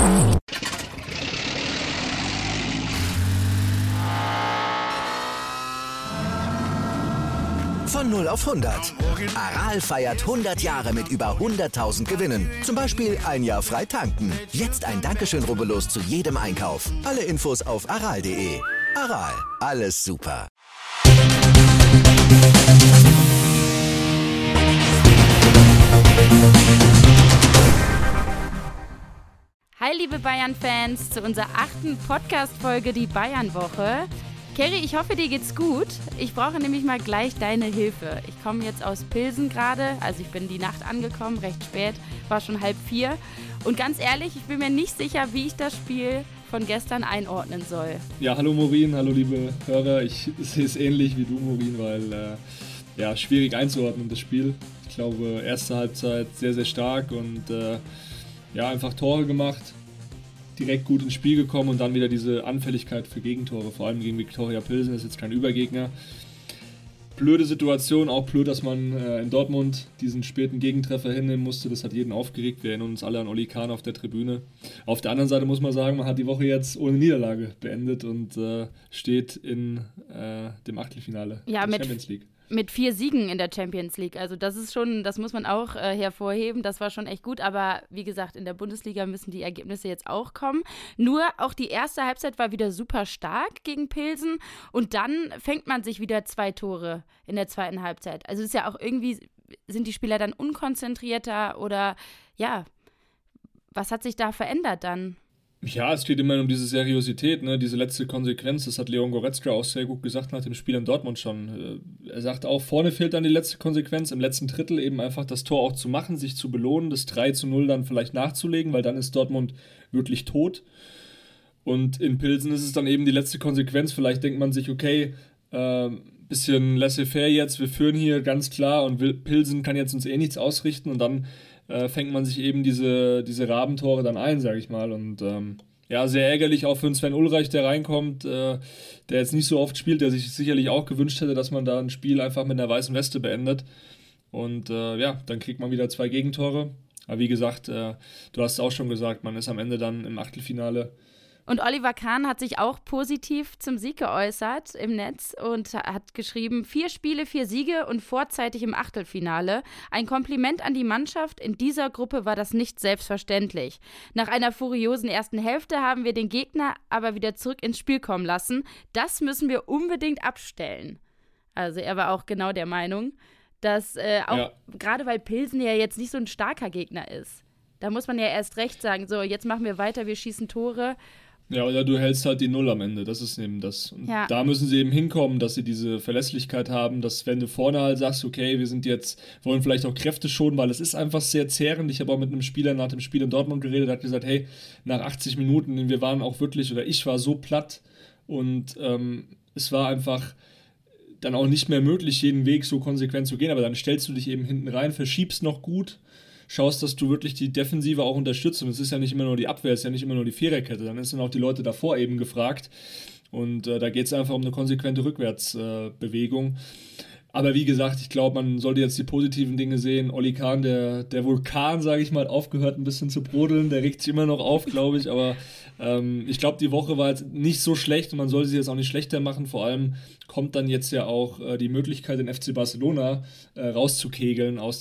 Von 0 auf 100. Aral feiert 100 Jahre mit über 100.000 Gewinnen. Zum Beispiel ein Jahr frei tanken. Jetzt ein Dankeschön, rubbellos zu jedem Einkauf. Alle Infos auf aral.de. Aral, alles super. Hi liebe Bayern-Fans, zu unserer 8. Podcast-Folge, die Bayern-Woche. Kerry, ich hoffe, dir geht's gut. Ich brauche nämlich mal gleich deine Hilfe. Ich komme jetzt aus Pilsen gerade, also ich bin die Nacht angekommen, recht spät, war schon 3:30. Und ganz ehrlich, ich bin mir nicht sicher, wie ich das Spiel von gestern einordnen soll. Ja, hallo Maureen, hallo liebe Hörer. Ich sehe es ähnlich wie du, Maureen, weil schwierig einzuordnen, das Spiel. Ich glaube, erste Halbzeit sehr, sehr stark und einfach Tore gemacht. Direkt gut ins Spiel gekommen und dann wieder diese Anfälligkeit für Gegentore, vor allem gegen Viktoria Pilsen, das ist jetzt kein Übergegner. Blöde Situation, auch blöd, dass man in Dortmund diesen späten Gegentreffer hinnehmen musste, das hat jeden aufgeregt, wir erinnern uns alle an Oli Kahn auf der Tribüne. Auf der anderen Seite muss man sagen, man hat die Woche jetzt ohne Niederlage beendet und steht in dem Achtelfinale der Champions League. Mit 4 Siegen in der Champions League. Also das ist schon, das muss man auch hervorheben. Das war schon echt gut. Aber wie gesagt, in der Bundesliga müssen die Ergebnisse jetzt auch kommen. Nur auch die erste Halbzeit war wieder super stark gegen Pilsen. Und dann fängt man sich wieder 2 Tore in der zweiten Halbzeit. Also es ist ja auch irgendwie, sind die Spieler dann unkonzentrierter oder ja, was hat sich da verändert dann? Ja, es geht immer um diese Seriosität, ne? Diese letzte Konsequenz, das hat Leon Goretzka auch sehr gut gesagt nach dem Spiel in Dortmund schon. Er sagt auch, vorne fehlt dann die letzte Konsequenz, im letzten Drittel eben einfach das Tor auch zu machen, sich zu belohnen, das 3:0 dann vielleicht nachzulegen, weil dann ist Dortmund wirklich tot. Und in Pilsen ist es dann eben die letzte Konsequenz, vielleicht denkt man sich, okay, bisschen laissez-faire jetzt, wir führen hier ganz klar und Pilsen kann jetzt uns eh nichts ausrichten und dann fängt man sich eben diese Rabentore dann ein, sage ich mal. Und sehr ärgerlich auch für einen Sven Ulreich, der reinkommt, der jetzt nicht so oft spielt, der sich sicherlich auch gewünscht hätte, dass man da ein Spiel einfach mit einer weißen Weste beendet. Und dann kriegt man wieder 2 Gegentore. Aber wie gesagt, du hast es auch schon gesagt, man ist am Ende dann im Achtelfinale. Und Oliver Kahn hat sich auch positiv zum Sieg geäußert im Netz und hat geschrieben, 4 Spiele, 4 Siege und vorzeitig im Achtelfinale. Ein Kompliment an die Mannschaft, in dieser Gruppe war das nicht selbstverständlich. Nach einer furiosen ersten Hälfte haben wir den Gegner aber wieder zurück ins Spiel kommen lassen. Das müssen wir unbedingt abstellen. Also er war auch genau der Meinung, dass gerade weil Pilsen ja jetzt nicht so ein starker Gegner ist, da muss man ja erst recht sagen, so jetzt machen wir weiter, wir schießen Tore. Ja, oder du hältst halt die Null am Ende, das ist eben das. Und da müssen sie eben hinkommen, dass sie diese Verlässlichkeit haben, dass wenn du vorne halt sagst, okay, wollen vielleicht auch Kräfte schonen, weil es ist einfach sehr zehrend. Ich habe auch mit einem Spieler nach dem Spiel in Dortmund geredet, der hat gesagt, hey, nach 80 Minuten, ich war so platt und es war einfach dann auch nicht mehr möglich, jeden Weg so konsequent zu gehen, aber dann stellst du dich eben hinten rein, verschiebst noch gut, schaust, dass du wirklich die Defensive auch unterstützt. Und es ist ja nicht immer nur die Abwehr, es ist ja nicht immer nur die Viererkette. Dann sind auch die Leute davor eben gefragt. Und da geht es einfach um eine konsequente Rückwärtsbewegung. Aber wie gesagt, ich glaube, man sollte jetzt die positiven Dinge sehen. Oli Kahn, der Vulkan, sage ich mal, aufgehört ein bisschen zu brodeln. Der regt sich immer noch auf, glaube ich. Aber ich glaube, die Woche war jetzt nicht so schlecht und man sollte sie jetzt auch nicht schlechter machen. Vor allem kommt dann jetzt ja auch die Möglichkeit, den FC Barcelona rauszukegeln aus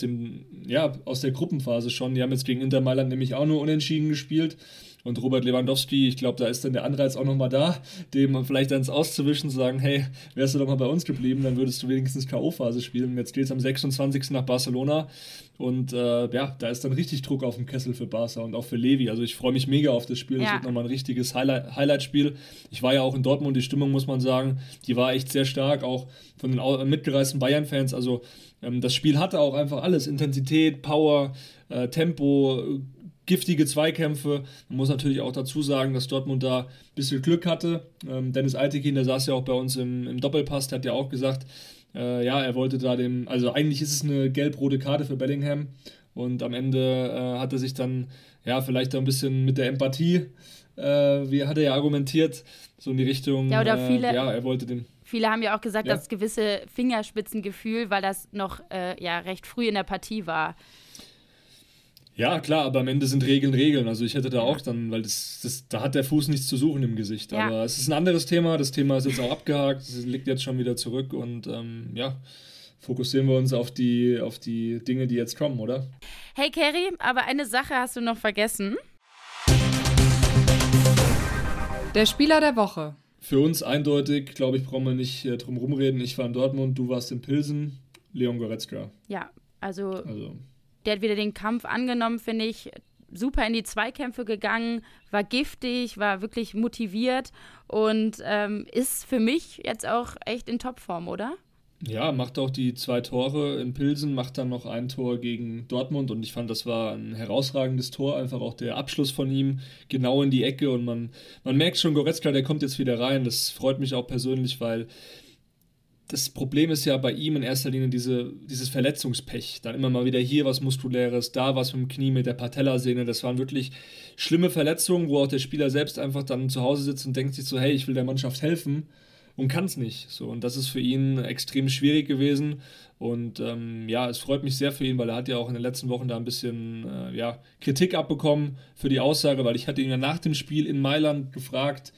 der Gruppenphase schon. Die haben jetzt gegen Inter Mailand nämlich auch nur unentschieden gespielt. Und Robert Lewandowski, ich glaube, da ist dann der Anreiz auch nochmal da, dem vielleicht eins auszuwischen, zu sagen, hey, wärst du doch mal bei uns geblieben, dann würdest du wenigstens K.O.-Phase spielen. Jetzt geht es am 26. nach Barcelona und da ist dann richtig Druck auf dem Kessel für Barca und auch für Levi. Also ich freue mich mega auf das Spiel, das wird nochmal ein richtiges Highlight-Spiel. Ich war ja auch in Dortmund, die Stimmung, muss man sagen, die war echt sehr stark, auch von den mitgereisten Bayern-Fans. Also das Spiel hatte auch einfach alles, Intensität, Power, Tempo, giftige Zweikämpfe. Man muss natürlich auch dazu sagen, dass Dortmund da ein bisschen Glück hatte. Dennis Eitekin, der saß ja auch bei uns im Doppelpass, der hat ja auch gesagt, er wollte da eigentlich ist es eine gelb-rote Karte für Bellingham und am Ende hat er sich dann, vielleicht ein bisschen mit der Empathie, wie hat er ja argumentiert, so in die Richtung, er wollte den... Viele haben ja auch gesagt, das gewisse Fingerspitzengefühl, weil das noch recht früh in der Partie war. Ja, klar, aber am Ende sind Regeln Regeln. Also ich hätte da auch dann, weil da hat der Fuß nichts zu suchen im Gesicht. Ja. Aber es ist ein anderes Thema. Das Thema ist jetzt auch abgehakt. Es liegt jetzt schon wieder zurück. Und fokussieren wir uns auf die Dinge, die jetzt kommen, oder? Hey Kerry, aber eine Sache hast du noch vergessen. Der Spieler der Woche. Für uns eindeutig, glaube ich, brauchen wir nicht drum rumreden. Ich war in Dortmund, du warst in Pilsen. Leon Goretzka. Ja, also der hat wieder den Kampf angenommen, finde ich. Super in die Zweikämpfe gegangen, war giftig, war wirklich motiviert und ist für mich jetzt auch echt in Topform, oder? Ja, macht auch die 2 Tore in Pilsen, macht dann noch ein Tor gegen Dortmund und ich fand, das war ein herausragendes Tor, einfach auch der Abschluss von ihm genau in die Ecke und man merkt schon, Goretzka, der kommt jetzt wieder rein, das freut mich auch persönlich, weil das Problem ist ja bei ihm in erster Linie dieses Verletzungspech, dann immer mal wieder hier was Muskuläres, da was mit dem Knie, mit der Patellasehne, das waren wirklich schlimme Verletzungen, wo auch der Spieler selbst einfach dann zu Hause sitzt und denkt sich so, hey, ich will der Mannschaft helfen. Und kann es nicht. So, und das ist für ihn extrem schwierig gewesen. Und es freut mich sehr für ihn, weil er hat ja auch in den letzten Wochen da ein bisschen Kritik abbekommen für die Aussage, weil ich hatte ihn ja nach dem Spiel in Mailand gefragt,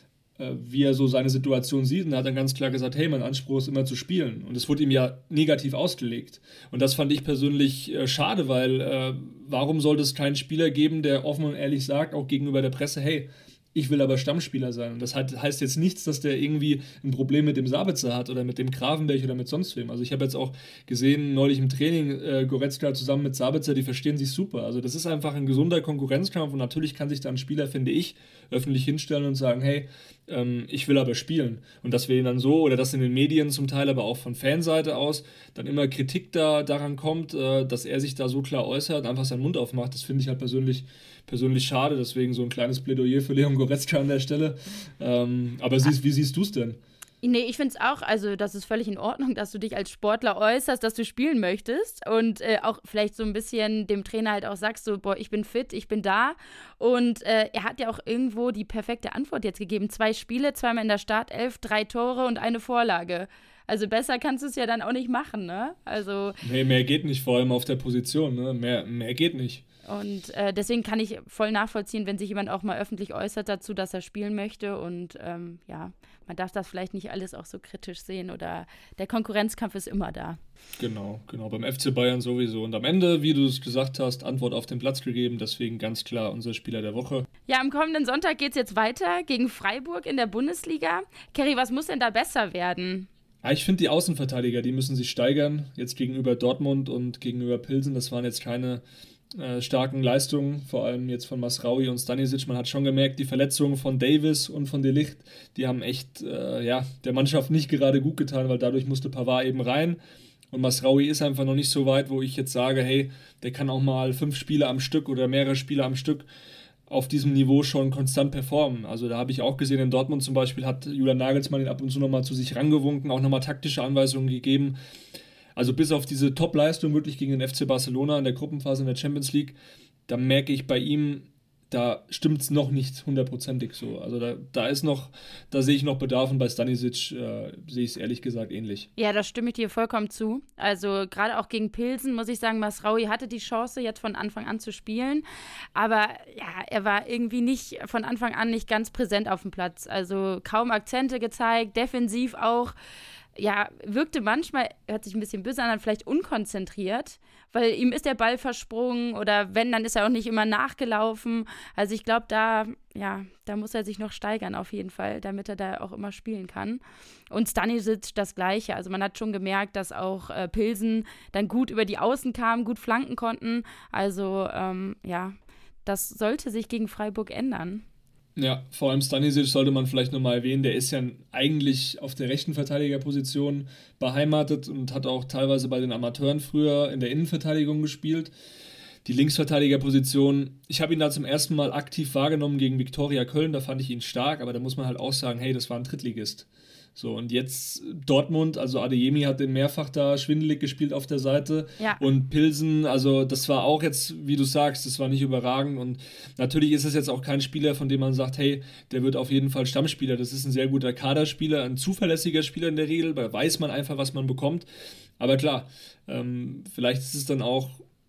wie er so seine Situation sieht. Und er hat dann ganz klar gesagt, hey, mein Anspruch ist immer zu spielen. Und es wurde ihm ja negativ ausgelegt. Und das fand ich persönlich schade, weil warum sollte es keinen Spieler geben, der offen und ehrlich sagt, auch gegenüber der Presse, hey, ich will aber Stammspieler sein. Und das heißt jetzt nichts, dass der irgendwie ein Problem mit dem Sabitzer hat oder mit dem Gravenberch oder mit sonst wem. Also ich habe jetzt auch gesehen, neulich im Training, Goretzka zusammen mit Sabitzer, die verstehen sich super. Also das ist einfach ein gesunder Konkurrenzkampf und natürlich kann sich da ein Spieler, finde ich, öffentlich hinstellen und sagen, hey, ich will aber spielen. Und dass wir ihn dann so, oder dass in den Medien zum Teil, aber auch von Fanseite aus, dann immer Kritik daran kommt, dass er sich da so klar äußert, einfach seinen Mund aufmacht, das finde ich halt persönlich schade, deswegen so ein kleines Plädoyer für Leon Goretzka an der Stelle. Aber wie siehst du es denn? Nee, ich finde es auch, also das ist völlig in Ordnung, dass du dich als Sportler äußerst, dass du spielen möchtest und auch vielleicht so ein bisschen dem Trainer halt auch sagst, so, boah, ich bin fit, ich bin da und er hat ja auch irgendwo die perfekte Antwort jetzt gegeben. 2 Spiele, 2-mal in der Startelf, 3 Tore und eine Vorlage. Also besser kannst du es ja dann auch nicht machen, ne? Also nee, mehr geht nicht, vor allem auf der Position, ne? Mehr geht nicht. Und deswegen kann ich voll nachvollziehen, wenn sich jemand auch mal öffentlich äußert dazu, dass er spielen möchte. Und man darf das vielleicht nicht alles auch so kritisch sehen oder der Konkurrenzkampf ist immer da. Genau. Beim FC Bayern sowieso. Und am Ende, wie du es gesagt hast, Antwort auf den Platz gegeben. Deswegen ganz klar unser Spieler der Woche. Ja, am kommenden Sonntag geht es jetzt weiter gegen Freiburg in der Bundesliga. Kerry, was muss denn da besser werden? Ja, ich finde, die Außenverteidiger, die müssen sich steigern. Jetzt gegenüber Dortmund und gegenüber Pilsen. Das waren jetzt keine starken Leistungen, vor allem jetzt von Masraoui und Stanisic. Man hat schon gemerkt, die Verletzungen von Davis und von De Ligt, die haben echt der Mannschaft nicht gerade gut getan, weil dadurch musste Pavard eben rein. Und Masraoui ist einfach noch nicht so weit, wo ich jetzt sage, hey, der kann auch mal 5 Spiele am Stück oder mehrere Spiele am Stück auf diesem Niveau schon konstant performen. Also da habe ich auch gesehen, in Dortmund zum Beispiel hat Julian Nagelsmann ihn ab und zu nochmal zu sich rangewunken, auch nochmal taktische Anweisungen gegeben. Also bis auf diese Top-Leistung wirklich gegen den FC Barcelona in der Gruppenphase in der Champions League, da merke ich bei ihm, da stimmt es noch nicht hundertprozentig so. Also da sehe ich noch Bedarf und bei Stanisic sehe ich es ehrlich gesagt ähnlich. Ja, da stimme ich dir vollkommen zu. Also gerade auch gegen Pilsen muss ich sagen, Masraoui hatte die Chance, jetzt von Anfang an zu spielen. Aber ja, er war irgendwie nicht von Anfang an nicht ganz präsent auf dem Platz. Also kaum Akzente gezeigt, defensiv auch. Ja, wirkte manchmal, hört sich ein bisschen böse an, vielleicht unkonzentriert, weil ihm ist der Ball versprungen oder wenn, dann ist er auch nicht immer nachgelaufen. Also ich glaube, da muss er sich noch steigern auf jeden Fall, damit er da auch immer spielen kann. Und Stanisic das Gleiche. Also man hat schon gemerkt, dass auch Pilsen dann gut über die Außen kamen, gut flanken konnten. Also das sollte sich gegen Freiburg ändern. Ja, vor allem Stanisic sollte man vielleicht nochmal erwähnen, der ist ja eigentlich auf der rechten Verteidigerposition beheimatet und hat auch teilweise bei den Amateuren früher in der Innenverteidigung gespielt. Die Linksverteidigerposition, ich habe ihn da zum ersten Mal aktiv wahrgenommen gegen Viktoria Köln, da fand ich ihn stark, aber da muss man halt auch sagen, hey, das war ein Drittligist. So, und jetzt Dortmund, also Adeyemi hat den mehrfach da schwindelig gespielt auf der Seite. Ja. Und Pilsen, also das war auch jetzt, wie du sagst, das war nicht überragend. Und natürlich ist es jetzt auch kein Spieler, von dem man sagt, hey, der wird auf jeden Fall Stammspieler. Das ist ein sehr guter Kaderspieler, ein zuverlässiger Spieler in der Regel, da weiß man einfach, was man bekommt. Aber klar, vielleicht ist es dann auch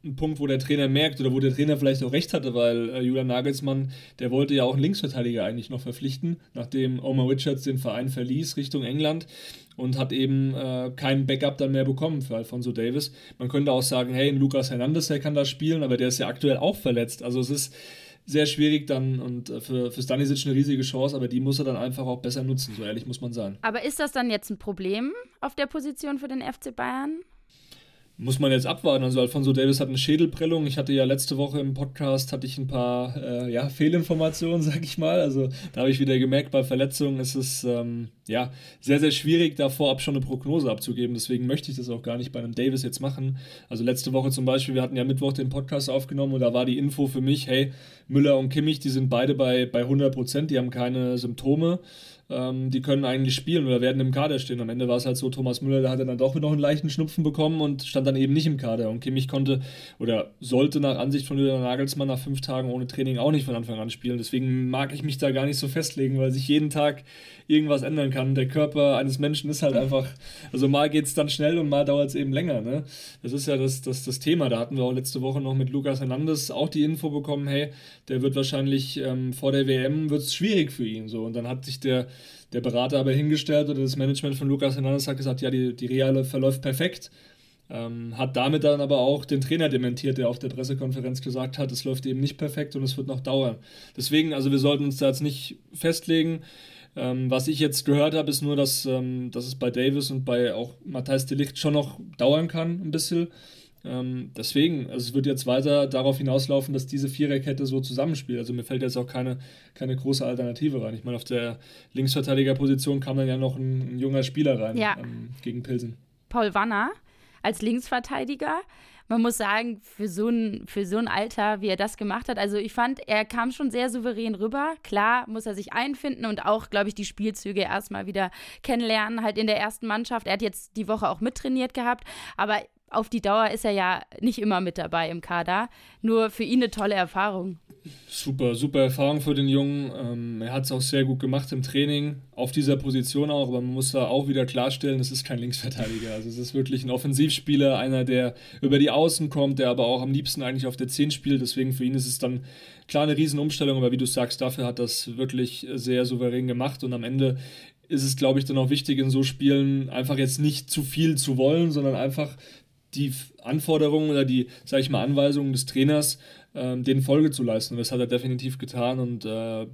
ein Punkt, wo der Trainer merkt oder wo der Trainer vielleicht auch recht hatte, weil Julian Nagelsmann, der wollte ja auch einen Linksverteidiger eigentlich noch verpflichten, nachdem Omar Richards den Verein verließ Richtung England und hat eben keinen Backup dann mehr bekommen für Alphonso Davies. Man könnte auch sagen, hey, ein Lucas Hernandez, der kann da spielen, aber der ist ja aktuell auch verletzt. Also es ist sehr schwierig dann und für Stanisic eine riesige Chance, aber die muss er dann einfach auch besser nutzen, so ehrlich muss man sein. Aber ist das dann jetzt ein Problem auf der Position für den FC Bayern? Muss man jetzt abwarten. Also Alphonso Davies hat eine Schädelprellung. Ich hatte ja letzte Woche im Podcast ein paar Fehlinformationen, sag ich mal. Also da habe ich wieder gemerkt, bei Verletzungen ist es sehr, sehr schwierig, da vorab schon eine Prognose abzugeben. Deswegen möchte ich das auch gar nicht bei einem Davies jetzt machen. Also letzte Woche zum Beispiel, wir hatten ja Mittwoch den Podcast aufgenommen und da war die Info für mich, hey, Müller und Kimmich, die sind beide bei 100%, die haben keine Symptome. Die können eigentlich spielen oder werden im Kader stehen. Am Ende war es halt so, Thomas Müller, der hatte dann doch noch einen leichten Schnupfen bekommen und stand dann eben nicht im Kader. Und Kimmich konnte oder sollte nach Ansicht von Julian Nagelsmann nach 5 Tagen ohne Training auch nicht von Anfang an spielen. Deswegen mag ich mich da gar nicht so festlegen, weil sich jeden Tag irgendwas ändern kann. Der Körper eines Menschen ist halt einfach, also mal geht es dann schnell und mal dauert es eben länger. Ne? Das ist ja das Thema. Da hatten wir auch letzte Woche noch mit Lucas Hernandez auch die Info bekommen, hey, der wird wahrscheinlich vor der WM wird es schwierig für ihn. So. Und dann hat sich der Berater aber hingestellt oder das Management von Lucas Hernandez hat gesagt, ja, die Reale verläuft perfekt. Hat damit dann aber auch den Trainer dementiert, der auf der Pressekonferenz gesagt hat, es läuft eben nicht perfekt und es wird noch dauern. Deswegen, also wir sollten uns da jetzt nicht festlegen. Was ich jetzt gehört habe, ist nur, dass es bei Davies und bei auch Matthijs de Ligt schon noch dauern kann, ein bisschen. Deswegen, also es wird jetzt weiter darauf hinauslaufen, dass diese Viererkette so zusammenspielt. Also mir fällt jetzt auch keine große Alternative rein. Ich meine, auf der Linksverteidigerposition kam dann ja noch ein junger Spieler rein gegen Pilsen. Paul Wanner als Linksverteidiger. Man muss sagen, für so ein Alter, wie er das gemacht hat, also ich fand, er kam schon sehr souverän rüber. Klar muss er sich einfinden und auch, glaube ich, die Spielzüge erstmal wieder kennenlernen, halt in der ersten Mannschaft. Er hat jetzt die Woche auch mittrainiert gehabt, aber auf die Dauer ist er ja nicht immer mit dabei im Kader. Nur für ihn eine tolle Erfahrung. Super, super Erfahrung für den Jungen. Er hat es auch sehr gut gemacht im Training, auf dieser Position auch, aber man muss da auch wieder klarstellen, es ist kein Linksverteidiger. Also es ist wirklich ein Offensivspieler, einer, der über die Außen kommt, der aber auch am liebsten eigentlich auf der 10 spielt. Deswegen für ihn ist es dann klar eine Riesenumstellung, aber wie du sagst, dafür hat das wirklich sehr souverän gemacht und am Ende ist es, glaube ich, dann auch wichtig in so Spielen einfach jetzt nicht zu viel zu wollen, sondern einfach die Anforderungen oder die, sage ich mal, Anweisungen des Trainers denen Folge zu leisten. Und das hat er definitiv getan. Und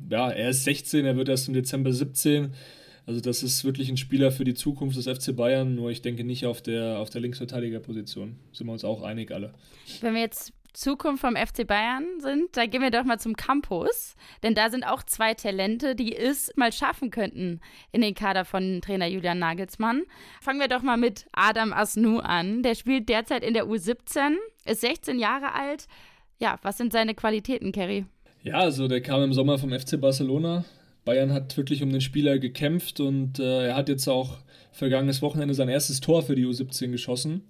er ist 16, er wird erst im Dezember 17. Also das ist wirklich ein Spieler für die Zukunft des FC Bayern. Nur ich denke nicht auf der Linksverteidigerposition. Sind wir uns auch einig alle. Wenn wir jetzt Zukunft vom FC Bayern sind, dann gehen wir doch mal zum Campus, denn da sind auch 2 Talente, die es mal schaffen könnten in den Kader von Trainer Julian Nagelsmann. Fangen wir doch mal mit Adam Asnou an. Der spielt derzeit in der U17, ist 16 Jahre alt. Ja, was sind seine Qualitäten, Kerry? Ja, also der kam im Sommer vom FC Barcelona. Bayern hat wirklich um den Spieler gekämpft und er hat jetzt auch vergangenes Wochenende sein erstes Tor für die U17 geschossen.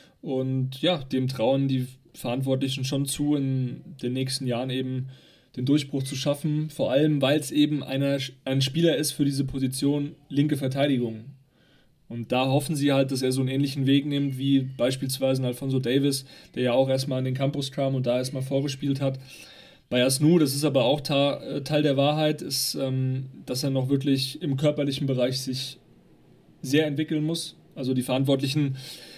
Und ja, dem trauen die Verantwortlichen schon zu, in den nächsten Jahren eben den Durchbruch zu schaffen, vor allem, weil es eben ein Spieler ist für diese Position linke Verteidigung. Und da hoffen sie halt, dass er so einen ähnlichen Weg nimmt, wie beispielsweise Alphonso Davies, der ja auch erstmal an den Campus kam und da erstmal vorgespielt hat. Bei Asnou, das ist aber auch Teil der Wahrheit, ist, dass er noch wirklich im körperlichen Bereich sich sehr entwickeln muss. Also die Verantwortlichen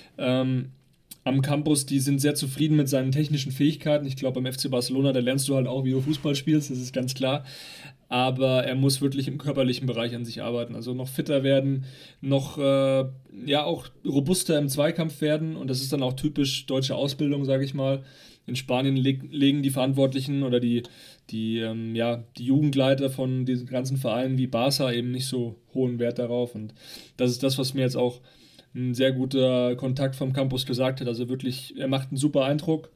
am Campus, die sind sehr zufrieden mit seinen technischen Fähigkeiten. Ich glaube, beim FC Barcelona, da lernst du halt auch, wie du Fußball spielst, das ist ganz klar. Aber er muss wirklich im körperlichen Bereich an sich arbeiten. Also noch fitter werden, noch auch robuster im Zweikampf werden. Und das ist dann auch typisch deutsche Ausbildung, sage ich mal. In Spanien legen die Verantwortlichen oder die Jugendleiter von diesen ganzen Vereinen wie Barca eben nicht so hohen Wert darauf. Und das ist das, was mir jetzt auch ein sehr guter Kontakt vom Campus gesagt hat. Also wirklich, er macht einen super Eindruck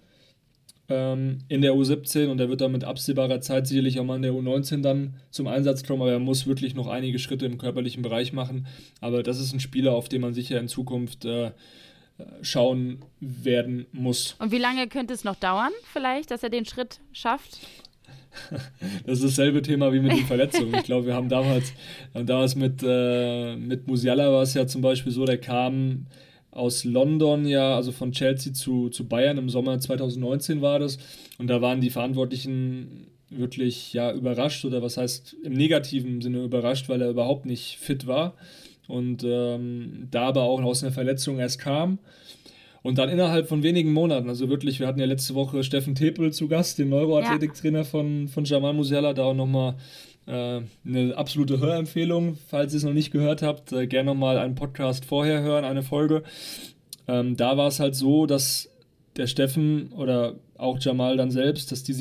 in der U17 und er wird dann mit absehbarer Zeit sicherlich auch mal in der U19 dann zum Einsatz kommen, aber er muss wirklich noch einige Schritte im körperlichen Bereich machen. Aber das ist ein Spieler, auf den man sicher in Zukunft schauen werden muss. Und wie lange könnte es noch dauern vielleicht, dass er den Schritt schafft? Das ist dasselbe Thema wie mit den Verletzungen. Ich glaube, wir haben damals mit Musiala war es ja zum Beispiel so, der kam aus London, ja, also von Chelsea zu Bayern im Sommer 2019 war das. Und da waren die Verantwortlichen wirklich ja überrascht, oder was heißt im negativen Sinne überrascht, weil er überhaupt nicht fit war. Und da aber auch aus einer Verletzung erst kam. Und dann innerhalb von wenigen Monaten, also wirklich, wir hatten ja letzte Woche Steffen Tepel zu Gast, den Neuroathletiktrainer von Jamal Musiala, da auch nochmal eine absolute Hörempfehlung, falls ihr es noch nicht gehört habt, gerne nochmal einen Podcast vorher hören, eine Folge. Da war es halt so, dass der Steffen oder auch Jamal dann selbst, dass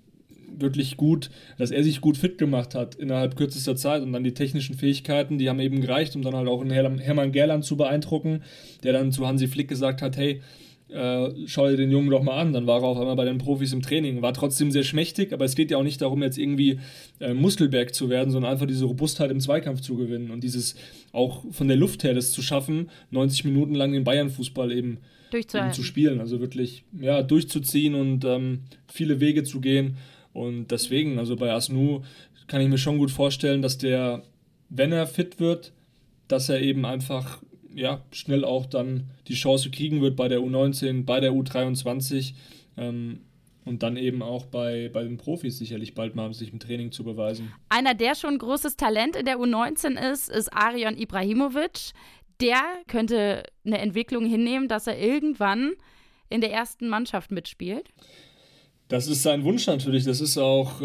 er sich gut fit gemacht hat innerhalb kürzester Zeit, und dann die technischen Fähigkeiten, die haben eben gereicht, um dann halt auch einen Hermann Gerland zu beeindrucken, der dann zu Hansi Flick gesagt hat, hey, schau dir den Jungen doch mal an. Dann war er auf einmal bei den Profis im Training, war trotzdem sehr schmächtig, aber es geht ja auch nicht darum, jetzt irgendwie Muskelberg zu werden, sondern einfach diese Robustheit im Zweikampf zu gewinnen und dieses auch von der Luft her das zu schaffen, 90 Minuten lang den Bayern-Fußball eben zu spielen, also wirklich durchzuziehen und viele Wege zu gehen. Und deswegen, also bei Asnou kann ich mir schon gut vorstellen, dass der, wenn er fit wird, dass er eben einfach schnell auch dann die Chance kriegen wird bei der U19, bei der U23 und dann eben auch bei den Profis sicherlich bald mal sich im Training zu beweisen. Einer, der schon großes Talent in der U19 ist Arion Ibrahimovic. Der könnte eine Entwicklung hinnehmen, dass er irgendwann in der ersten Mannschaft mitspielt. Das ist sein Wunsch natürlich. Das ist auch,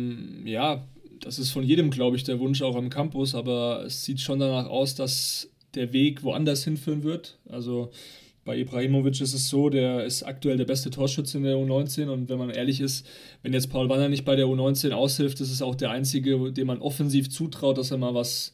das ist von jedem, glaube ich, der Wunsch auch am Campus. Aber es sieht schon danach aus, dass der Weg woanders hinführen wird. Also bei Ibrahimovic ist es so, der ist aktuell der beste Torschütze in der U19. Und wenn man ehrlich ist, wenn jetzt Paul Wanner nicht bei der U19 aushilft, ist es auch der Einzige, dem man offensiv zutraut, dass er mal was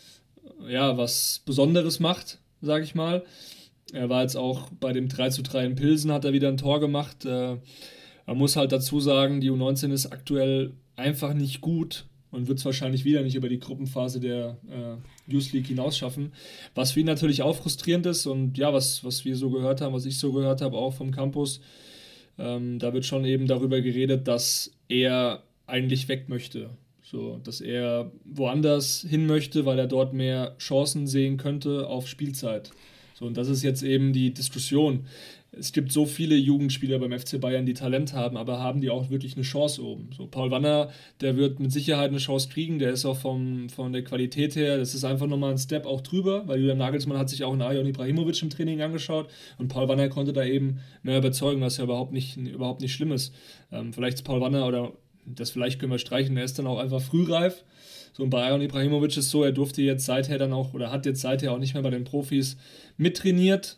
Besonderes macht, sage ich mal. Er war jetzt auch bei dem 3:3 in Pilsen, hat er wieder ein Tor gemacht. Man muss halt dazu sagen, die U19 ist aktuell einfach nicht gut und wird es wahrscheinlich wieder nicht über die Gruppenphase der Youth League hinaus schaffen. Was für ihn natürlich auch frustrierend ist und ja, was wir so gehört haben, was ich so gehört habe, auch vom Campus, da wird schon eben darüber geredet, dass er eigentlich weg möchte. So, dass er woanders hin möchte, weil er dort mehr Chancen sehen könnte auf Spielzeit. So, und das ist jetzt eben die Diskussion. Es gibt so viele Jugendspieler beim FC Bayern, die Talent haben, aber haben die auch wirklich eine Chance oben. So, Paul Wanner, der wird mit Sicherheit eine Chance kriegen, der ist auch von der Qualität her, das ist einfach nochmal ein Step auch drüber, weil Julian Nagelsmann hat sich auch einen Arion Ibrahimovic im Training angeschaut und Paul Wanner konnte da eben mehr überzeugen, was ja überhaupt nicht schlimm ist. Vielleicht ist Paul Wanner, oder das vielleicht können wir streichen, er ist dann auch einfach frühreif. So, und bei Arion Ibrahimovic ist so, er durfte jetzt seither dann auch, oder hat jetzt seither auch nicht mehr bei den Profis mittrainiert.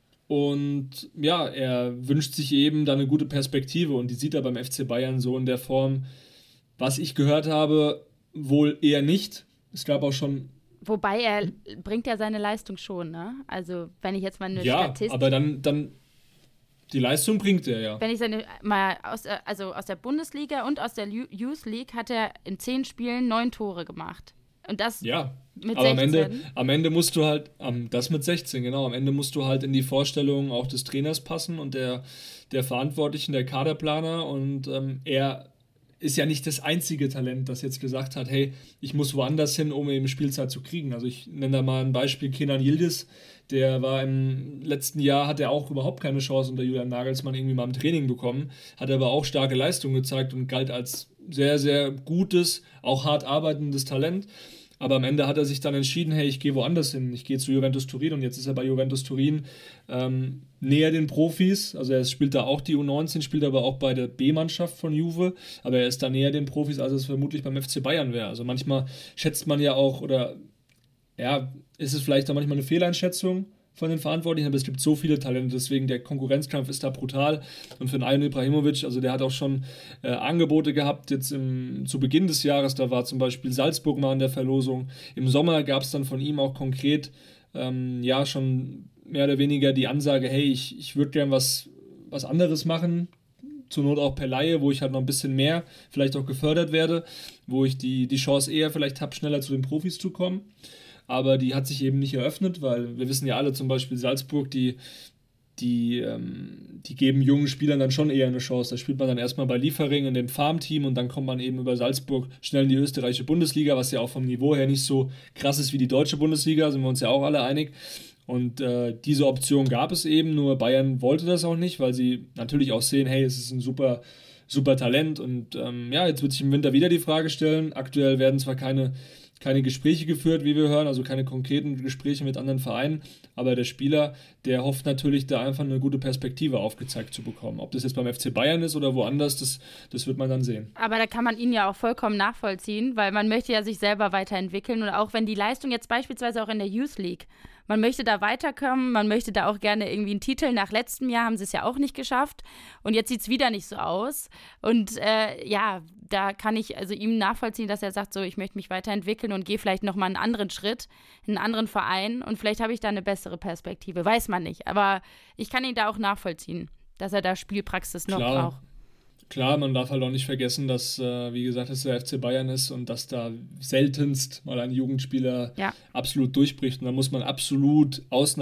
Und ja, er wünscht sich eben da eine gute Perspektive und die sieht er beim FC Bayern so in der Form, was ich gehört habe, wohl eher nicht. Es gab auch schon... Wobei er bringt ja seine Leistung schon, ne? Also wenn ich jetzt mal eine Statistik... Ja, aber dann die Leistung bringt er ja. Wenn ich aus der Bundesliga und aus der Youth League hat er in 10 Spielen 9 Tore gemacht. Und das mit aber 16. Am Ende musst du halt, das mit 16, genau, am Ende musst du halt in die Vorstellungen auch des Trainers passen und der Verantwortlichen, der Kaderplaner, und er ist ja nicht das einzige Talent, das jetzt gesagt hat, hey, ich muss woanders hin, um eben Spielzeit zu kriegen. Also ich nenne da mal ein Beispiel, Kenan Yildiz, der war im letzten Jahr, hat er auch überhaupt keine Chance unter Julian Nagelsmann irgendwie mal im Training bekommen, hat aber auch starke Leistungen gezeigt und galt als sehr, sehr gutes, auch hart arbeitendes Talent. Aber am Ende hat er sich dann entschieden, hey, ich gehe woanders hin, ich gehe zu Juventus Turin, und jetzt ist er bei Juventus Turin näher den Profis, also er spielt da auch die U19, spielt aber auch bei der B-Mannschaft von Juve, aber er ist da näher den Profis, als es vermutlich beim FC Bayern wäre. Also manchmal schätzt man ja auch, oder ja, ist es vielleicht auch manchmal eine Fehleinschätzung von den Verantwortlichen, aber es gibt so viele Talente, deswegen der Konkurrenzkampf ist da brutal. Und für den Arion Ibrahimovic, also der hat auch schon Angebote gehabt, jetzt zu Beginn des Jahres, da war zum Beispiel Salzburg mal in der Verlosung. Im Sommer gab es dann von ihm auch konkret, schon mehr oder weniger die Ansage, hey, ich würde gern was anderes machen, zur Not auch per Laie, wo ich halt noch ein bisschen mehr vielleicht auch gefördert werde, wo ich die Chance eher vielleicht habe, schneller zu den Profis zu kommen. Aber die hat sich eben nicht eröffnet, weil wir wissen ja alle, zum Beispiel Salzburg, die geben jungen Spielern dann schon eher eine Chance. Da spielt man dann erstmal bei Liefering in dem Farmteam und dann kommt man eben über Salzburg schnell in die österreichische Bundesliga, was ja auch vom Niveau her nicht so krass ist wie die deutsche Bundesliga, sind wir uns ja auch alle einig. Und diese Option gab es eben, nur Bayern wollte das auch nicht, weil sie natürlich auch sehen, hey, es ist ein super, super Talent. Und jetzt wird sich im Winter wieder die Frage stellen. Aktuell werden zwar keine Gespräche geführt, wie wir hören, also keine konkreten Gespräche mit anderen Vereinen, aber der Spieler, der hofft natürlich, da einfach eine gute Perspektive aufgezeigt zu bekommen. Ob das jetzt beim FC Bayern ist oder woanders, das wird man dann sehen. Aber da kann man ihn ja auch vollkommen nachvollziehen, weil man möchte ja sich selber weiterentwickeln und auch wenn die Leistung jetzt beispielsweise auch in der Youth League, man möchte da weiterkommen, man möchte da auch gerne irgendwie einen Titel. Nach letztem Jahr haben sie es ja auch nicht geschafft und jetzt sieht es wieder nicht so aus. Und da kann ich also ihm nachvollziehen, dass er sagt, so, ich möchte mich weiterentwickeln und gehe vielleicht nochmal einen anderen Schritt, in einen anderen Verein und vielleicht habe ich da eine bessere Perspektive. Weiß man nicht, aber ich kann ihn da auch nachvollziehen, dass er da Spielpraxis noch braucht. Klar, man darf halt auch nicht vergessen, dass, wie gesagt, es der FC Bayern ist und dass da seltenst mal ein Jugendspieler absolut durchbricht. Und da muss man ein absolutes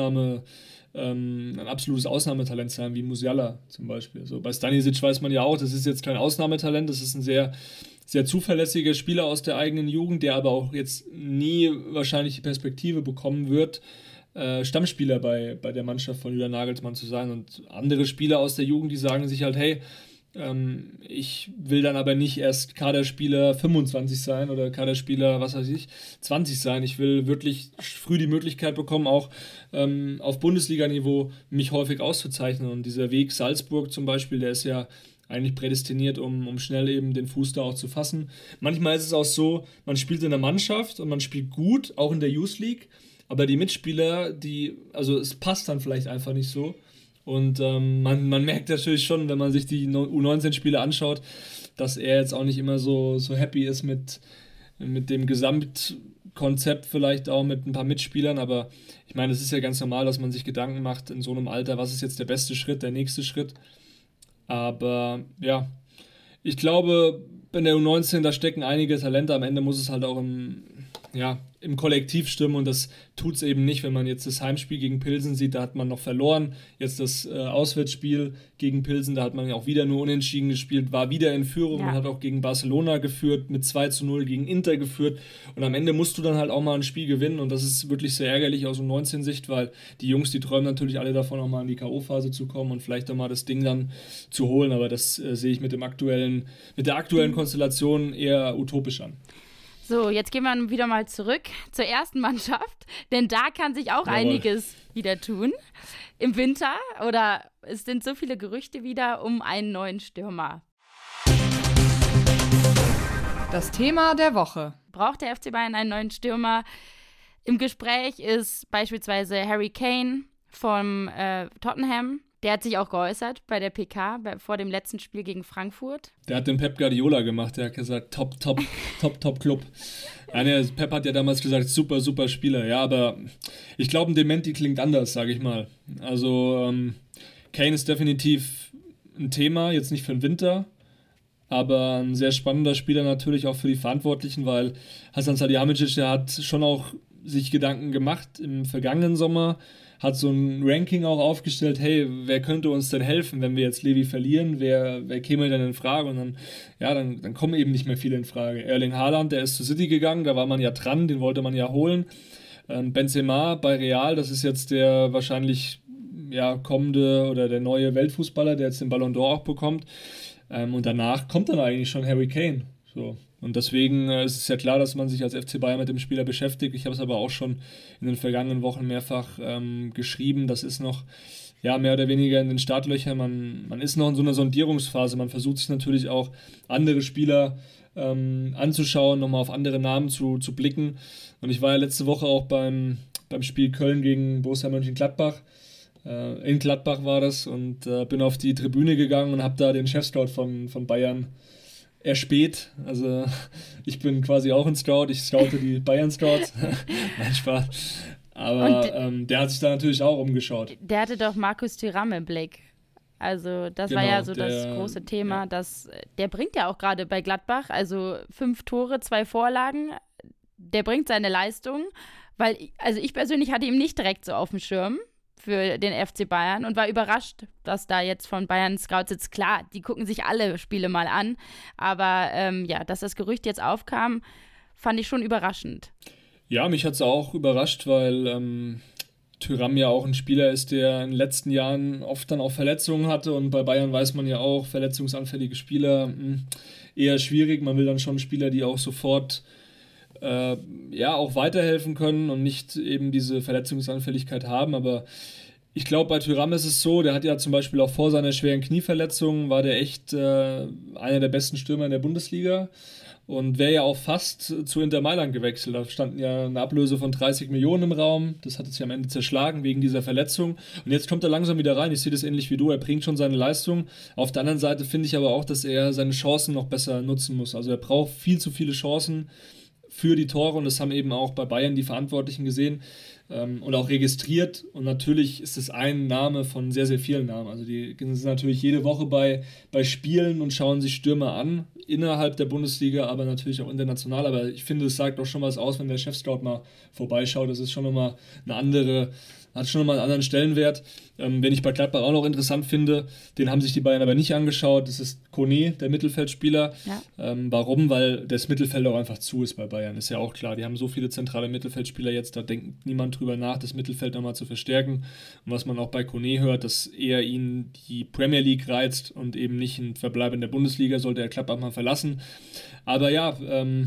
Ausnahmetalent sein, wie Musiala zum Beispiel. So, bei Stanisic weiß man ja auch, das ist jetzt kein Ausnahmetalent, das ist ein sehr, sehr zuverlässiger Spieler aus der eigenen Jugend, der aber auch jetzt nie wahrscheinlich die Perspektive bekommen wird, Stammspieler bei der Mannschaft von Julian Nagelsmann zu sein. Und andere Spieler aus der Jugend, die sagen sich halt, hey, ich will dann aber nicht erst Kaderspieler 25 sein oder Kaderspieler, 20 sein. Ich will wirklich früh die Möglichkeit bekommen, auch auf Bundesliga-Niveau mich häufig auszuzeichnen. Und dieser Weg Salzburg zum Beispiel, der ist ja eigentlich prädestiniert, um schnell eben den Fuß da auch zu fassen. Manchmal ist es auch so, man spielt in der Mannschaft und man spielt gut, auch in der Youth League, aber die Mitspieler, es passt dann vielleicht einfach nicht so. Und man merkt natürlich schon, wenn man sich die U19-Spiele anschaut, dass er jetzt auch nicht immer so happy ist mit dem Gesamtkonzept, vielleicht auch mit ein paar Mitspielern. Aber ich meine, es ist ja ganz normal, dass man sich Gedanken macht in so einem Alter, was ist jetzt der beste Schritt, der nächste Schritt. Aber ja, ich glaube, in der U19, da stecken einige Talente. Am Ende muss es halt auch im Kollektiv stimmen und das tut es eben nicht, wenn man jetzt das Heimspiel gegen Pilsen sieht, da hat man noch verloren, jetzt das Auswärtsspiel gegen Pilsen, da hat man ja auch wieder nur unentschieden gespielt, war wieder in Führung und hat auch gegen Barcelona geführt, mit 2-0 gegen Inter geführt und am Ende musst du dann halt auch mal ein Spiel gewinnen und das ist wirklich sehr ärgerlich aus U19-Sicht, weil die Jungs, die träumen natürlich alle davon, auch mal in die K.O.-Phase zu kommen und vielleicht auch mal das Ding dann zu holen, aber das sehe ich mit der aktuellen Konstellation eher utopisch an. So, jetzt gehen wir wieder mal zurück zur ersten Mannschaft, denn da kann sich auch einiges wieder tun im Winter oder es sind so viele Gerüchte wieder um einen neuen Stürmer. Das Thema der Woche. Braucht der FC Bayern einen neuen Stürmer? Im Gespräch ist beispielsweise Harry Kane vom Tottenham. Der hat sich auch geäußert bei der PK vor dem letzten Spiel gegen Frankfurt. Der hat den Pep Guardiola gemacht, der hat gesagt, top Club. Pep hat ja damals gesagt, super, super Spieler. Ja, aber ich glaube, ein Dementi klingt anders, sage ich mal. Also Kane ist definitiv ein Thema, jetzt nicht für den Winter, aber ein sehr spannender Spieler natürlich auch für die Verantwortlichen, weil Hasan Salihamidzic, der hat schon auch sich Gedanken gemacht im vergangenen Sommer, hat so ein Ranking auch aufgestellt, hey, wer könnte uns denn helfen, wenn wir jetzt Levi verlieren, wer käme denn in Frage und dann kommen eben nicht mehr viele in Frage. Erling Haaland, der ist zu City gegangen, da war man ja dran, den wollte man ja holen. Benzema bei Real, das ist jetzt der wahrscheinlich kommende oder der neue Weltfußballer, der jetzt den Ballon d'Or auch bekommt und danach kommt dann eigentlich schon Harry Kane, so. Und deswegen ist es ja klar, dass man sich als FC Bayern mit dem Spieler beschäftigt. Ich habe es aber auch schon in den vergangenen Wochen mehrfach geschrieben. Das ist noch mehr oder weniger in den Startlöchern. Man ist noch in so einer Sondierungsphase. Man versucht sich natürlich auch andere Spieler anzuschauen, nochmal auf andere Namen zu blicken. Und ich war ja letzte Woche auch beim Spiel Köln gegen Borussia Mönchengladbach. In Gladbach war das und bin auf die Tribüne gegangen und habe da den Chefscout von Bayern erspäht. Also ich bin quasi auch ein Scout, ich scoute die Bayern-Scouts. Nein, Spaß. Aber der hat sich da natürlich auch umgeschaut. Der hatte doch Markus Thuram im Blick. Also das war ja so das große Thema. Der bringt ja auch gerade bei Gladbach, also 5 Tore, 2 Vorlagen. Der bringt seine Leistung, weil ich persönlich hatte ihn nicht direkt so auf dem Schirm für den FC Bayern und war überrascht, dass da jetzt von Bayern Scouts jetzt, klar, die gucken sich alle Spiele mal an, aber dass das Gerücht jetzt aufkam, fand ich schon überraschend. Ja, mich hat es auch überrascht, weil Thuram ja auch ein Spieler ist, der in den letzten Jahren oft dann auch Verletzungen hatte, und bei Bayern weiß man ja auch, verletzungsanfällige Spieler eher schwierig. Man will dann schon Spieler, die auch sofort auch weiterhelfen können und nicht eben diese Verletzungsanfälligkeit haben, aber ich glaube, bei Thuram ist es so, der hat ja zum Beispiel auch vor seiner schweren Knieverletzung, war der echt einer der besten Stürmer in der Bundesliga und wäre ja auch fast zu Inter Mailand gewechselt. Da standen ja eine Ablöse von 30 Millionen im Raum, das hat es ja am Ende zerschlagen wegen dieser Verletzung und jetzt kommt er langsam wieder rein. Ich sehe das ähnlich wie du, er bringt schon seine Leistung. Auf der anderen Seite finde ich aber auch, dass er seine Chancen noch besser nutzen muss. Also er braucht viel zu viele Chancen für die Tore und das haben eben auch bei Bayern die Verantwortlichen gesehen und auch registriert, und natürlich ist es ein Name von sehr, sehr vielen Namen. Also die sind natürlich jede Woche bei Spielen und schauen sich Stürmer an, innerhalb der Bundesliga, aber natürlich auch international, aber ich finde, es sagt auch schon was aus, wenn der Chefscout mal vorbeischaut. Das ist schon nochmal hat schon nochmal einen anderen Stellenwert. Wenn ich bei Gladbach auch noch interessant finde, den haben sich die Bayern aber nicht angeschaut, das ist Koné, der Mittelfeldspieler. Ja. Warum? Weil das Mittelfeld auch einfach zu ist bei Bayern, ist ja auch klar. Die haben so viele zentrale Mittelfeldspieler jetzt, da denkt niemand drüber nach, das Mittelfeld nochmal zu verstärken. Und was man auch bei Koné hört, dass eher ihn die Premier League reizt und eben nicht ein Verbleib in der Bundesliga, sollte er Gladbach mal verlassen. Aber ja,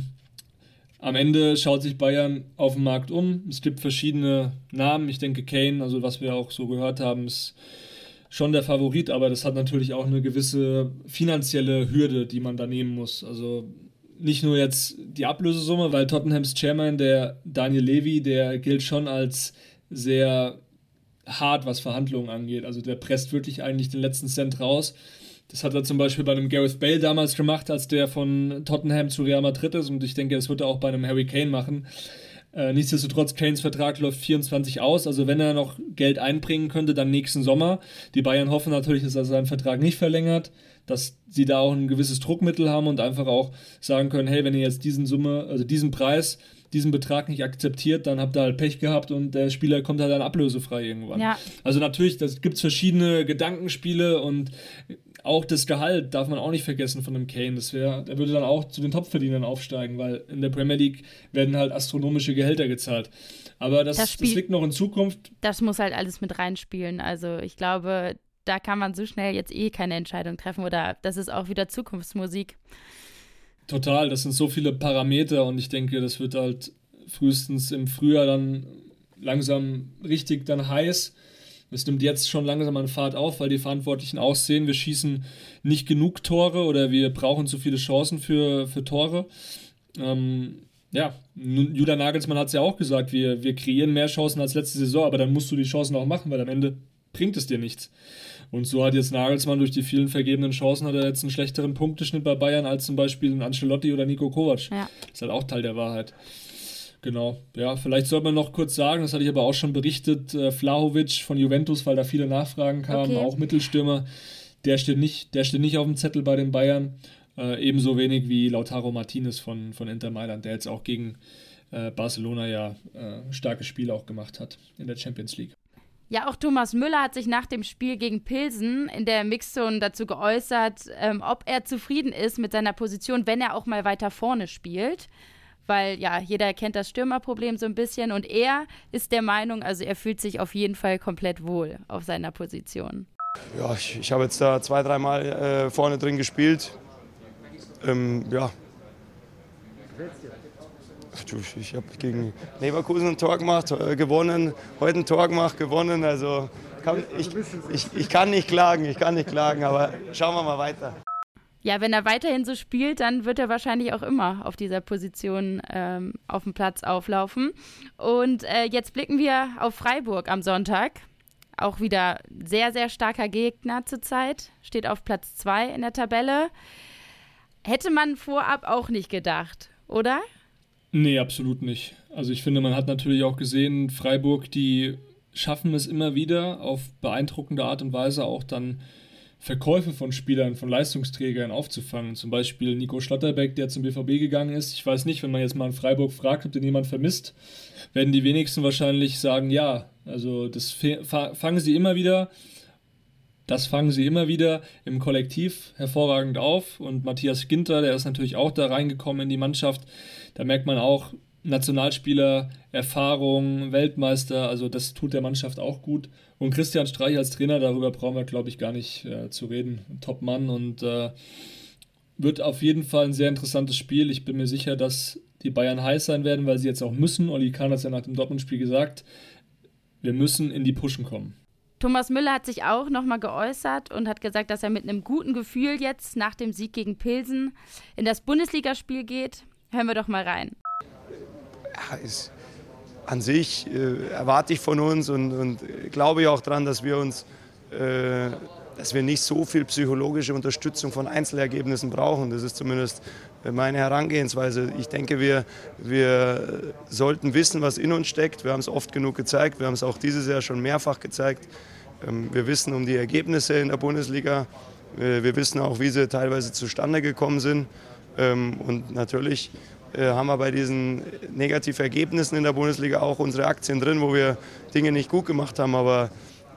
am Ende schaut sich Bayern auf dem Markt um. Es gibt verschiedene Namen. Ich denke, Kane, also was wir auch so gehört haben, ist schon der Favorit, aber das hat natürlich auch eine gewisse finanzielle Hürde, die man da nehmen muss. Also nicht nur jetzt die Ablösesumme, weil Tottenhams Chairman, der Daniel Levy, der gilt schon als sehr hart, was Verhandlungen angeht. Also der presst wirklich eigentlich den letzten Cent raus. Das hat er zum Beispiel bei einem Gareth Bale damals gemacht, als der von Tottenham zu Real Madrid ist, und ich denke, das wird er auch bei einem Harry Kane machen. Nichtsdestotrotz, Kanes Vertrag läuft 24 aus, also wenn er noch Geld einbringen könnte, dann nächsten Sommer. Die Bayern hoffen natürlich, dass er seinen Vertrag nicht verlängert, dass sie da auch ein gewisses Druckmittel haben und einfach auch sagen können, hey, wenn ihr jetzt diesen Preis, diesen Betrag nicht akzeptiert, dann habt ihr halt Pech gehabt und der Spieler kommt halt dann ablösefrei irgendwann. Ja. Also natürlich, das gibt es verschiedene Gedankenspiele und auch das Gehalt darf man auch nicht vergessen von einem Kane. Der würde dann auch zu den Topverdienern aufsteigen, weil in der Premier League werden halt astronomische Gehälter gezahlt. Aber das liegt noch in Zukunft. Das muss halt alles mit reinspielen. Also ich glaube, da kann man so schnell jetzt keine Entscheidung treffen, oder das ist auch wieder Zukunftsmusik. Total, das sind so viele Parameter und ich denke, das wird halt frühestens im Frühjahr dann langsam richtig dann heiß. Es nimmt jetzt schon langsam an Fahrt auf, weil die Verantwortlichen auch sehen, wir schießen nicht genug Tore oder wir brauchen zu viele Chancen für Tore. Julian Nagelsmann hat es ja auch gesagt, wir kreieren mehr Chancen als letzte Saison, aber dann musst du die Chancen auch machen, weil am Ende bringt es dir nichts. Und so hat jetzt Nagelsmann durch die vielen vergebenen Chancen hat er jetzt einen schlechteren Punkteschnitt bei Bayern als zum Beispiel ein Ancelotti oder Niko Kovac. Ja. Das ist halt auch Teil der Wahrheit. Genau, ja, vielleicht sollte man noch kurz sagen, das hatte ich aber auch schon berichtet, Vlahovic von Juventus, weil da viele Nachfragen kamen, auch Mittelstürmer, der steht nicht auf dem Zettel bei den Bayern, ebenso wenig wie Lautaro Martinez von Inter Mailand, der jetzt auch gegen Barcelona starke Spiele auch gemacht hat in der Champions League. Ja, auch Thomas Müller hat sich nach dem Spiel gegen Pilsen in der Mixzone dazu geäußert, ob er zufrieden ist mit seiner Position, wenn er auch mal weiter vorne spielt. Weil ja, jeder kennt das Stürmerproblem so ein bisschen und er ist der Meinung, also er fühlt sich auf jeden Fall komplett wohl auf seiner Position. Ja, ich habe jetzt da 2-3 Mal vorne drin gespielt. Ich habe gegen Leverkusen ein Tor gemacht, gewonnen, heute ein Tor gemacht, gewonnen. Also ich kann nicht klagen, aber schauen wir mal weiter. Ja, wenn er weiterhin so spielt, dann wird er wahrscheinlich auch immer auf dieser Position auf dem Platz auflaufen. Und jetzt blicken wir auf Freiburg am Sonntag. Auch wieder sehr, sehr starker Gegner zurzeit. Steht auf Platz 2 in der Tabelle. Hätte man vorab auch nicht gedacht, oder? Nee, absolut nicht. Also ich finde, man hat natürlich auch gesehen, Freiburg, die schaffen es immer wieder auf beeindruckende Art und Weise auch dann Verkäufe von Spielern, von Leistungsträgern aufzufangen. Zum Beispiel Nico Schlotterbeck, der zum BVB gegangen ist. Ich weiß nicht, wenn man jetzt mal in Freiburg fragt, ob den jemand vermisst, werden die wenigsten wahrscheinlich sagen, ja. Also das fangen sie immer wieder im Kollektiv hervorragend auf. Und Matthias Ginter, der ist natürlich auch da reingekommen in die Mannschaft. Da merkt man auch, Nationalspieler, Erfahrung, Weltmeister, also das tut der Mannschaft auch gut. Und Christian Streich als Trainer, darüber brauchen wir, glaube ich, gar nicht zu reden. Top-Mann und wird auf jeden Fall ein sehr interessantes Spiel. Ich bin mir sicher, dass die Bayern heiß sein werden, weil sie jetzt auch müssen. Oli Kahn hat es ja nach dem Dortmund-Spiel gesagt, wir müssen in die Pushen kommen. Thomas Müller hat sich auch nochmal geäußert und hat gesagt, dass er mit einem guten Gefühl jetzt nach dem Sieg gegen Pilsen in das Bundesligaspiel geht. Hören wir doch mal rein. Ja, an sich erwarte ich von uns und glaube ich auch daran, dass wir nicht so viel psychologische Unterstützung von Einzelergebnissen brauchen. Das ist zumindest meine Herangehensweise. Ich denke, wir sollten wissen, was in uns steckt. Wir haben es oft genug gezeigt. Wir haben es auch dieses Jahr schon mehrfach gezeigt. Wir wissen um die Ergebnisse in der Bundesliga. Wir wissen auch, wie sie teilweise zustande gekommen sind. Und natürlich haben wir bei diesen Negativergebnissen in der Bundesliga auch unsere Aktien drin, wo wir Dinge nicht gut gemacht haben. Aber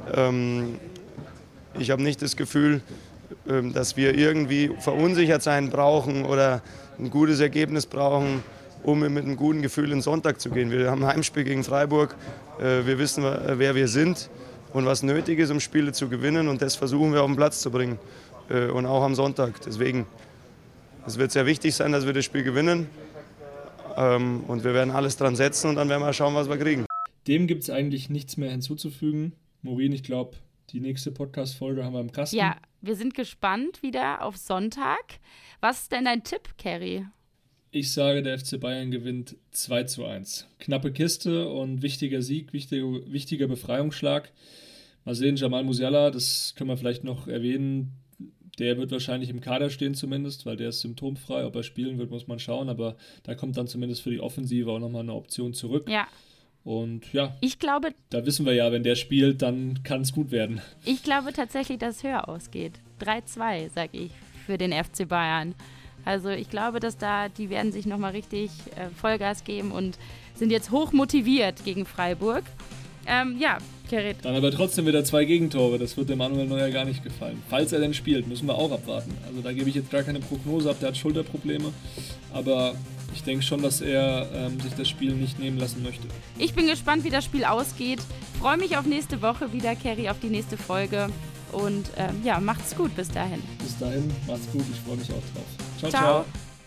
ich habe nicht das Gefühl, dass wir irgendwie verunsichert sein brauchen oder ein gutes Ergebnis brauchen, um mit einem guten Gefühl in den Sonntag zu gehen. Wir haben ein Heimspiel gegen Freiburg. Wir wissen, wer wir sind und was nötig ist, um Spiele zu gewinnen. Und das versuchen wir auf den Platz zu bringen. Und auch am Sonntag. Deswegen, es wird sehr wichtig sein, dass wir das Spiel gewinnen. Und wir werden alles dran setzen und dann werden wir schauen, was wir kriegen. Dem gibt es eigentlich nichts mehr hinzuzufügen. Maureen, ich glaube, die nächste Podcast-Folge haben wir im Kasten. Ja, wir sind gespannt wieder auf Sonntag. Was ist denn dein Tipp, Kerry? Ich sage, der FC Bayern gewinnt 2:1. Knappe Kiste und wichtiger Sieg, wichtiger Befreiungsschlag. Mal sehen, Jamal Musiala, das können wir vielleicht noch erwähnen, der wird wahrscheinlich im Kader stehen zumindest, weil der ist symptomfrei. Ob er spielen wird, muss man schauen, aber da kommt dann zumindest für die Offensive auch nochmal eine Option zurück. Ja. Und ja, ich glaube, da wissen wir ja, wenn der spielt, dann kann es gut werden. Ich glaube tatsächlich, dass es höher ausgeht. 3:2, sage ich, für den FC Bayern. Also ich glaube, dass die werden sich nochmal richtig Vollgas geben und sind jetzt hoch motiviert gegen Freiburg. Ja, Gerrit. Dann aber trotzdem wieder 2 Gegentore. Das wird dem Manuel Neuer gar nicht gefallen. Falls er denn spielt, müssen wir auch abwarten. Also da gebe ich jetzt gar keine Prognose ab. Der hat Schulterprobleme. Aber ich denke schon, dass er sich das Spiel nicht nehmen lassen möchte. Ich bin gespannt, wie das Spiel ausgeht. Freue mich auf nächste Woche wieder, Kerry, auf die nächste Folge. Und ja, macht's gut bis dahin. Bis dahin, macht's gut. Ich freue mich auch drauf. Ciao, ciao.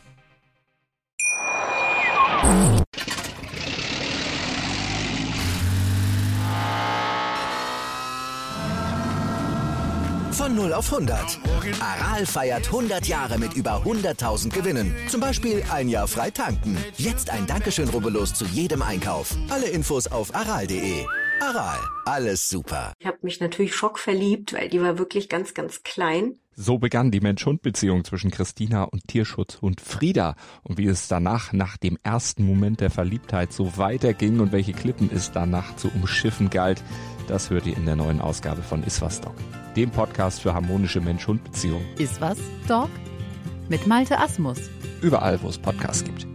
Von 0 auf 100. Aral feiert 100 Jahre mit über 100.000 Gewinnen. Zum Beispiel ein Jahr frei tanken. Jetzt ein Dankeschön, rubbellos zu jedem Einkauf. Alle Infos auf aral.de. Aral, alles super. Ich habe mich natürlich schockverliebt, weil die war wirklich ganz, ganz klein. So begann die Mensch-Hund-Beziehung zwischen Christina und Tierschutzhund Frieda. Und wie es danach, nach dem ersten Moment der Verliebtheit, so weiterging und welche Klippen es danach zu umschiffen galt, das hört ihr in der neuen Ausgabe von Iswas Dog, dem Podcast für harmonische Mensch-Hund-Beziehungen. Iswas Dog mit Malte Asmus. Überall, wo es Podcasts gibt.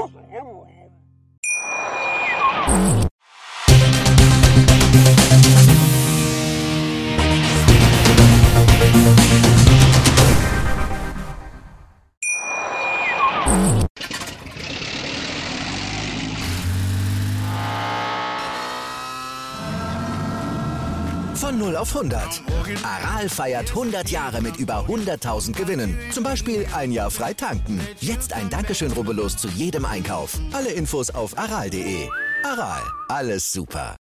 Von 0 auf 100. Aral feiert 100 Jahre mit über 100.000 Gewinnen. Zum Beispiel ein Jahr frei tanken. Jetzt ein Dankeschön, rubbellos zu jedem Einkauf. Alle Infos auf aral.de. Aral, alles super.